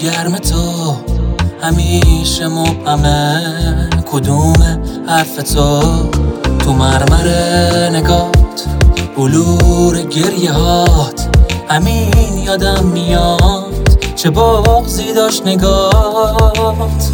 گرم تو همیشه مبهمه، کدوم حرف تو مرمر نگات، بلور گریه هات، همین یادم میاد چه بغضی داشت نگات.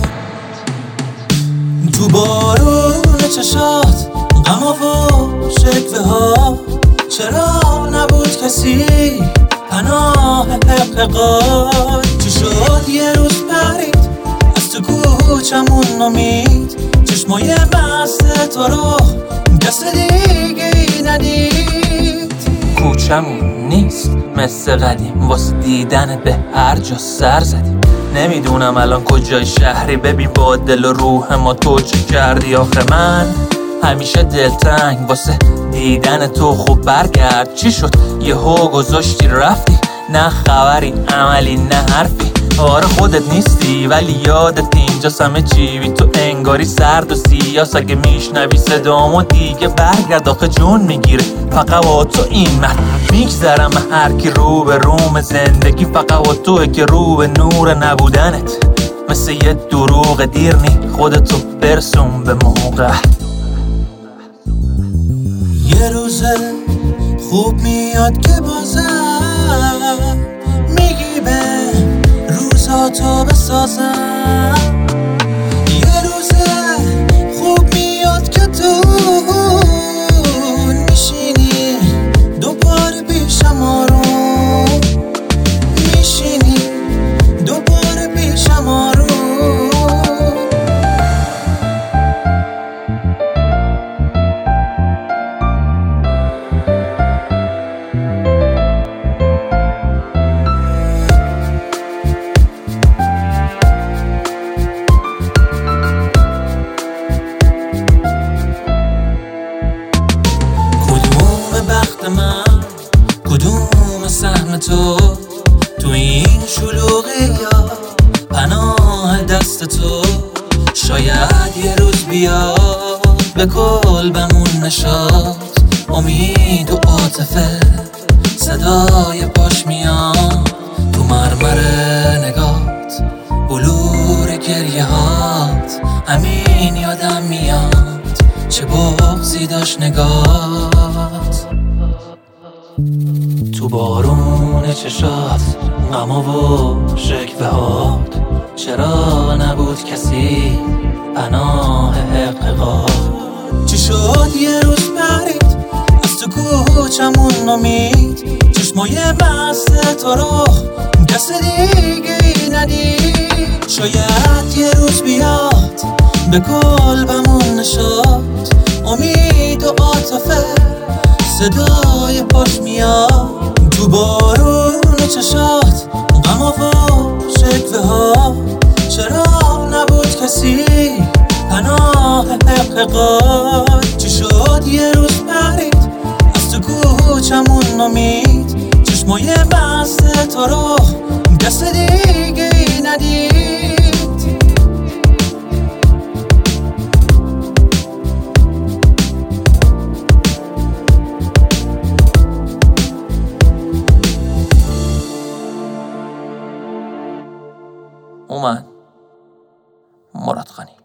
تو بارون چشات غما و شکوه ها، چرا نبود کسی پناه حقیقات؟ چی شد یه روز پرید از تو کوچمون امید، چشمای مست تو رو کس دیگه ندید. کوچمون نیست مثل قدیم، واسه دیدن به هر جا سر زدیم. نمیدونم الان کجای شهری، ببین با دل و روح ما تو چه کردی. آخه من همیشه دلتنگ واسه دیدن تو، خوب برگرد چی شد یهو گذاشتی رفتی؟ نه خبری عملی نه حرفی، آره خودت نیستی ولی یادت اینجاست همه چی بی تو انگاری سرد و سیاس. اگه میشنوی صدامو دیگه برگرد، آخه جون میگیره فقط با تو این من میگذرم. هر کی رو به روم زندگی فقط با توه که رو به نور نبودنت، مثل یه دروغ دیر نی خودتو برسون به موقع. یه روزه خوب میاد که بازم میگی به روزاتو بسازم. یه روزه خوب میاد که تو میشینی دوباره پیشم، آروم میشینی دوباره پیشم آروم. من کدوم سهم تو این شلوغی یا پناه دست تو؟ شاید یه روز بیاد به قلبمون نشاد، امید و عاطفه صدای پاش میاد. تو مرمر نگات، بلور گریه هات، همین یادم میاد چه بغضی داشت نگات. تو بارون چشات غما و شکوه هات، چرا نبود کسی پناه حقیقات؟ چی شد یه روز پرید از تو کوچمون امید، چشمای مست تو رو کس دیگه ندید. شاید یه روز بیاد به قلبمون نشاد، امید و عاطفه صدای پاش میاد. تو بارون چشات غما و شکوه ها، چرا نبود کسی پناه حقیقات؟ چی شد یه روز پرید از تو کوچمون امید، چشمای مست تو رو کس دیگه ندید. اومد مراد غنی.